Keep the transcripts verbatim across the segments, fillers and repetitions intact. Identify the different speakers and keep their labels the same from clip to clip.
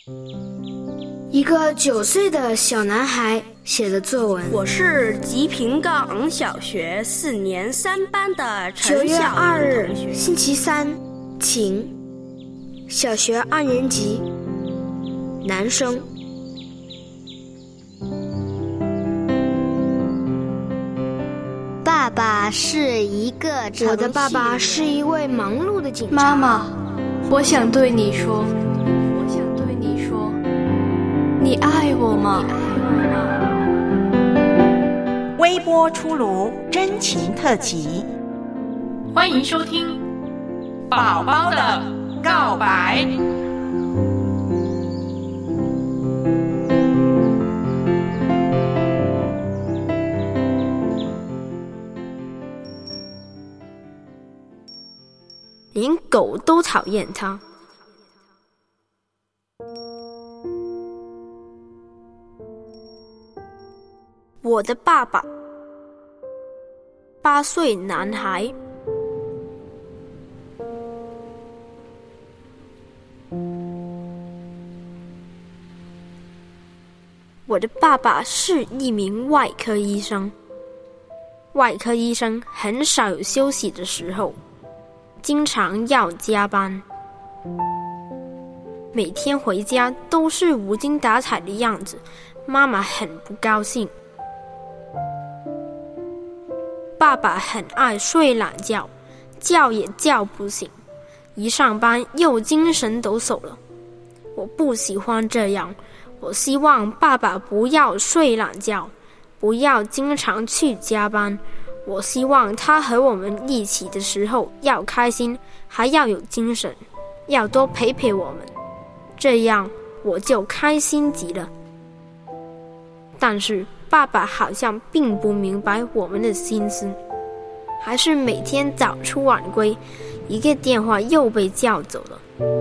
Speaker 1: 一个九岁的小男孩写的作文。
Speaker 2: 我是吉平岗小学四年三班的陈
Speaker 1: 九月
Speaker 2: 小
Speaker 1: 二日
Speaker 2: 同学，
Speaker 1: 星期三，晴，小学二年级，男生。
Speaker 3: 爸爸是一个程序员。
Speaker 1: 我的爸爸是一位忙碌的警察。
Speaker 4: 妈妈，我想对你说，我想对你说，你爱我吗？
Speaker 5: 微波出炉真情特辑，
Speaker 6: 欢迎收听《宝宝的告白》。
Speaker 1: 连狗都讨厌他。我的爸爸，八岁男孩。我的爸爸是一名外科医生。外科医生很少有休息的时候，经常要加班，每天回家都是无精打采的样子，妈妈很不高兴。爸爸很爱睡懒觉，觉也觉不醒，一上班又精神抖擞了。我不喜欢这样，我希望爸爸不要睡懒觉，不要经常去加班。我希望他和我们一起的时候要开心，还要有精神，要多陪陪我们，这样我就开心极了。但是爸爸好像并不明白我们的心思，还是每天早出晚归，一个电话又被叫走了。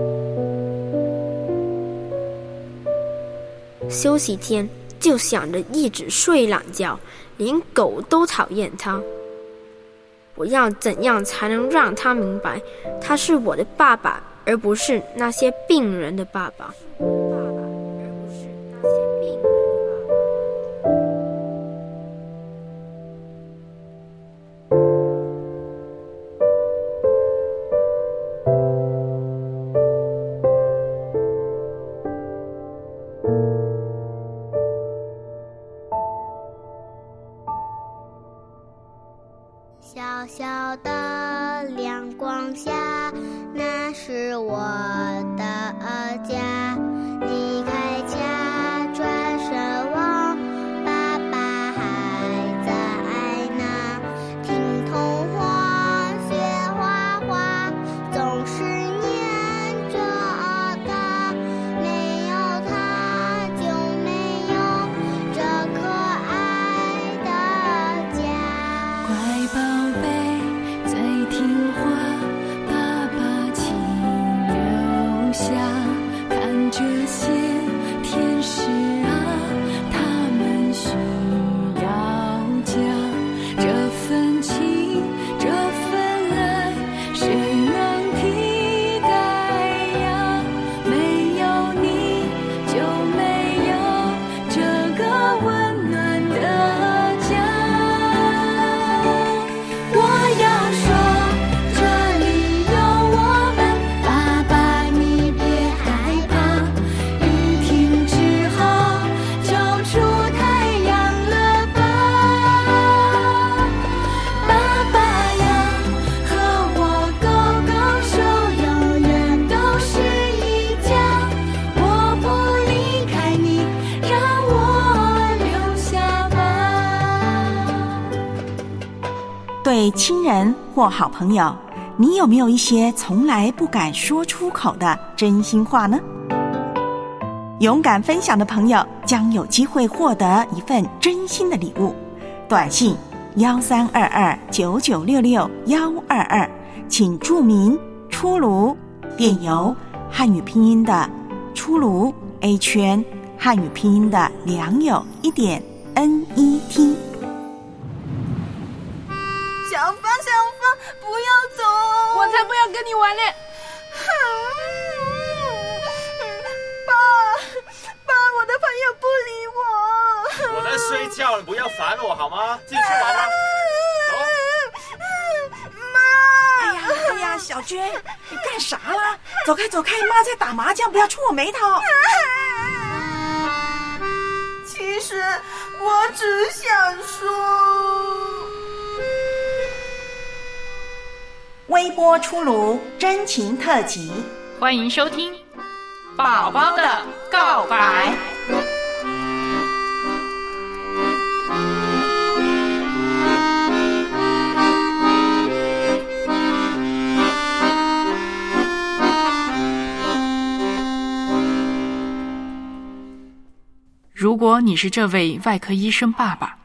Speaker 1: 休息天就想着一直睡懒觉，连狗都讨厌他。我要怎样才能让他明白，他是我的爸爸，而不是那些病人的爸爸。爸爸，而不是那些病人的爸爸。
Speaker 3: 小小的亮光下，那是我的家。离开家，转身望，爸爸还在那。听童话，学画画，总是念着他。没有他，就没有这可爱的家。
Speaker 4: 乖宝贝，最听话，爸爸请留下。看这些天使啊，他们需要家。这份情，这份爱，谁能替代呀？没有你，就没有这个温暖的家。我要说，这里有我们，爸爸你别害怕。雨停之后，就出太阳了吧？爸爸呀，和我勾勾手，永远都是一家。我不离开你，让我留下吧。
Speaker 5: 对亲人或好朋友，你有没有一些从来不敢说出口的真心话呢？勇敢分享的朋友将有机会获得一份真心的礼物。短信幺三二二九九六六幺二二，请注明出炉，电邮汉语拼音的出炉 A 圈，汉语拼音的良友一点 N E T。
Speaker 7: 小芳，小芳，不要走！
Speaker 6: 我才不要跟你玩嘞！
Speaker 7: 爸，
Speaker 8: 叫了不要烦我好吗？进去玩吧。走。
Speaker 5: 妈！哎呀哎呀，小娟，你干啥啦？走开走开，妈在打麻将，不要触我眉头。
Speaker 7: 其实我只想说，
Speaker 5: 微波出炉真情特辑，
Speaker 6: 欢迎收听《宝宝的告白》。如果你是这位外科医生爸爸，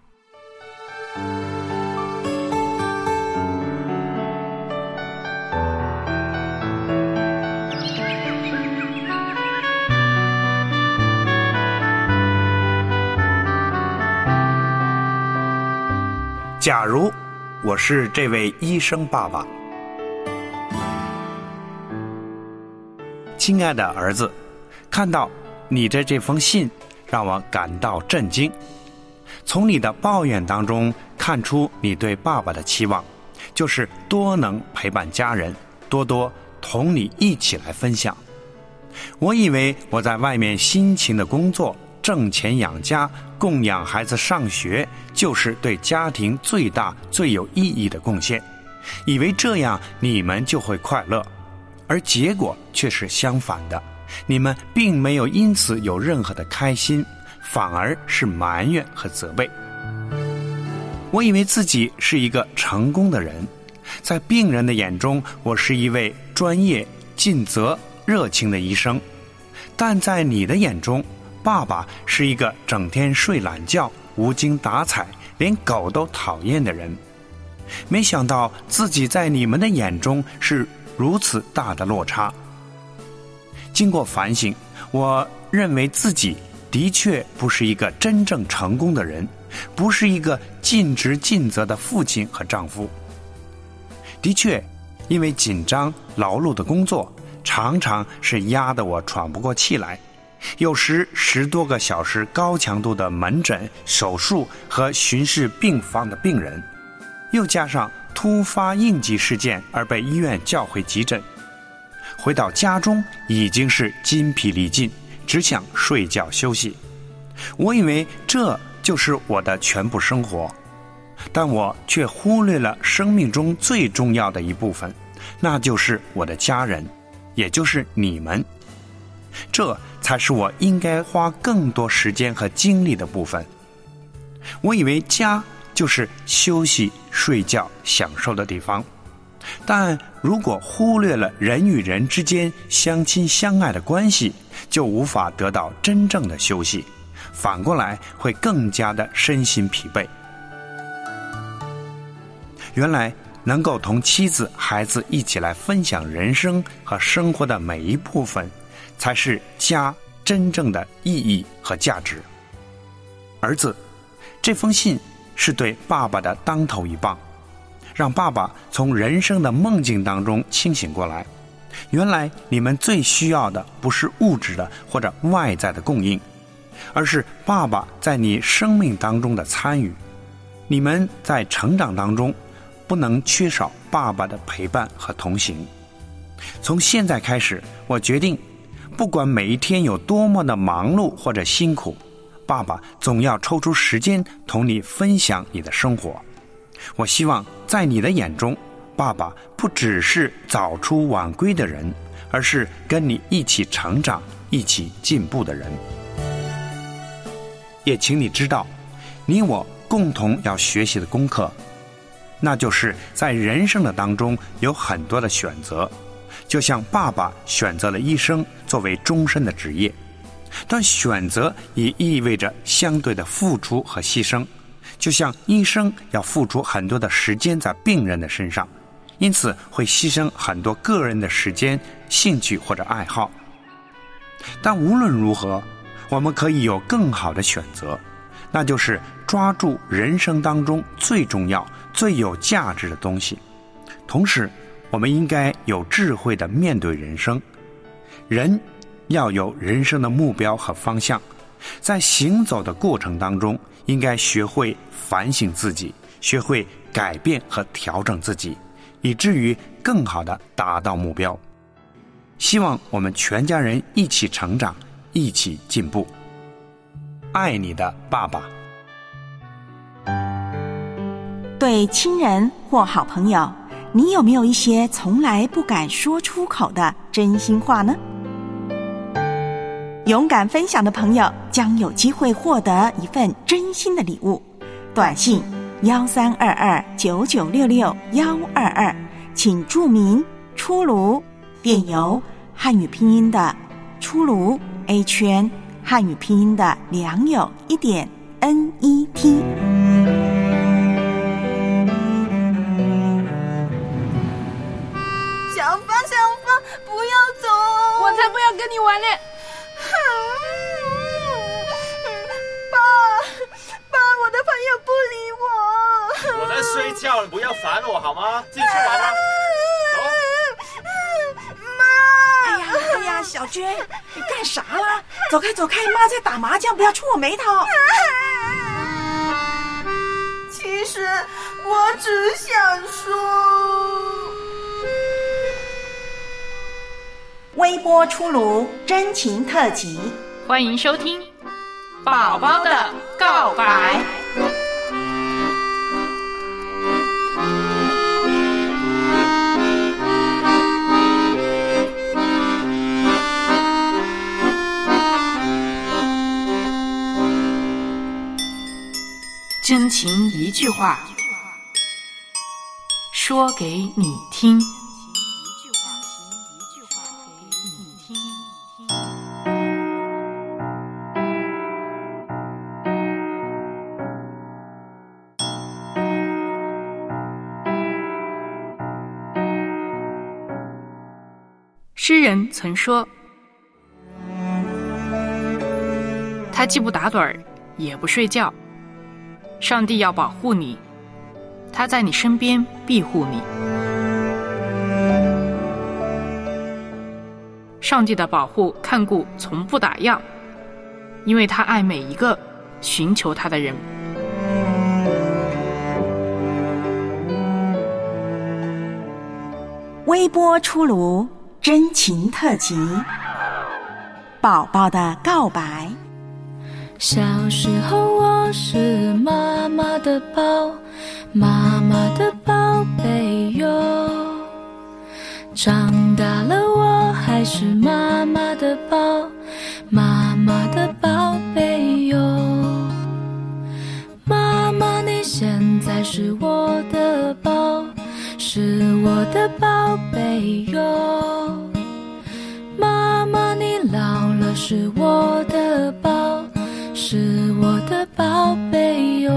Speaker 9: 假如我是这位医生爸爸，亲爱的儿子，看到你的这封信让我感到震惊。从你的抱怨当中看出你对爸爸的期望，就是多能陪伴家人，多多同你一起来分享。我以为我在外面辛勤的工作，挣钱养家，供养孩子上学，就是对家庭最大最有意义的贡献，以为这样你们就会快乐，而结果却是相反的。你们并没有因此有任何的开心，反而是埋怨和责备。我以为自己是一个成功的人，在病人的眼中，我是一位专业、尽责、热情的医生，但在你的眼中，爸爸是一个整天睡懒觉、无精打采、连狗都讨厌的人。没想到自己在你们的眼中是如此大的落差。经过反省，我认为自己的确不是一个真正成功的人，不是一个尽职尽责的父亲和丈夫。的确，因为紧张劳碌的工作，常常是压得我喘不过气来，有时十多个小时高强度的门诊、手术和巡视病房的病人，又加上突发应急事件而被医院叫回急诊，回到家中已经是筋疲力尽，只想睡觉休息。我以为这就是我的全部生活，但我却忽略了生命中最重要的一部分，那就是我的家人，也就是你们。这才是我应该花更多时间和精力的部分。我以为家就是休息、睡觉、享受的地方，但如果忽略了人与人之间相亲相爱的关系，就无法得到真正的休息，反过来会更加的身心疲惫。原来能够同妻子、孩子一起来分享人生和生活的每一部分，才是家真正的意义和价值。儿子，这封信是对爸爸的当头一棒，让爸爸从人生的梦境当中清醒过来。原来你们最需要的不是物质的或者外在的供应，而是爸爸在你生命当中的参与。你们在成长当中不能缺少爸爸的陪伴和同行。从现在开始，我决定不管每一天有多么的忙碌或者辛苦，爸爸总要抽出时间同你分享你的生活。我希望在你的眼中，爸爸不只是早出晚归的人，而是跟你一起成长、一起进步的人。也请你知道，你我共同要学习的功课，那就是在人生的当中有很多的选择。就像爸爸选择了医生作为终身的职业，但选择也意味着相对的付出和牺牲。就像医生要付出很多的时间在病人的身上，因此会牺牲很多个人的时间、兴趣或者爱好。但无论如何，我们可以有更好的选择，那就是抓住人生当中最重要、最有价值的东西。同时，我们应该有智慧地面对人生。人要有人生的目标和方向， 在行走的过程当中，应该学会反省自己，学会改变和调整自己，以至于更好地达到目标。希望我们全家人一起成长，一起进步。爱你的爸爸。
Speaker 5: 对亲人或好朋友，你有没有一些从来不敢说出口的真心话呢？勇敢分享的朋友将有机会获得一份真心的礼物。短信幺三二二九九六六幺二二，请注明出炉，电邮汉语拼音的出炉 A 圈，汉语拼音的良友一点 N E T。
Speaker 7: 小芳，小芳，不要走！
Speaker 6: 我才不要跟你玩呢！
Speaker 7: 爸，爸，我的朋友不理我。
Speaker 8: 我在睡觉，你不要烦我好吗？进去玩吧。走。
Speaker 7: 妈！
Speaker 5: 哎呀哎呀，小娟，你干啥啦？走开走开，妈在打麻将，不要触我眉头。
Speaker 7: 其实我只想说。
Speaker 5: 微波出炉真情特辑，
Speaker 6: 欢迎收听宝宝的告白。真情一句话，说给你听。诗人曾说，他既不打盹儿，也不睡觉。上帝要保护你，他在你身边庇护你。上帝的保护看顾从不打烊，因为他爱每一个寻求他的人。
Speaker 5: 微波出炉真情特辑，宝宝的告白。
Speaker 4: 小时候我是妈妈的宝，妈妈的宝贝哟。长大了我还是妈妈的宝，妈妈的宝贝哟。妈妈你现在是我的宝，是我的宝贝哟。妈妈你老了是我的宝，是我的宝贝哟。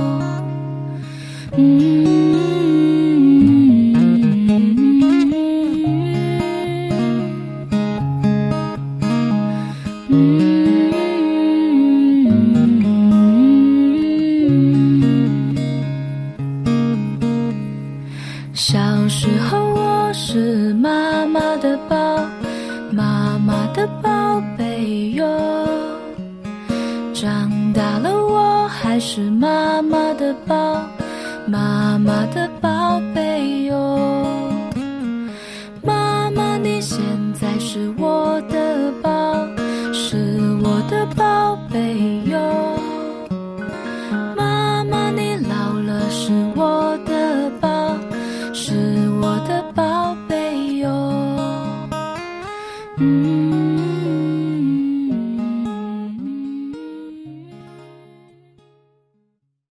Speaker 4: 嗯小时候我是妈妈的宝，妈妈的宝贝哟。长大了我还是妈妈的宝，妈妈的宝贝哟。妈妈你现在是我的宝，是我的宝贝哟。妈妈你老了是我的宝，是我的宝贝哟。嗯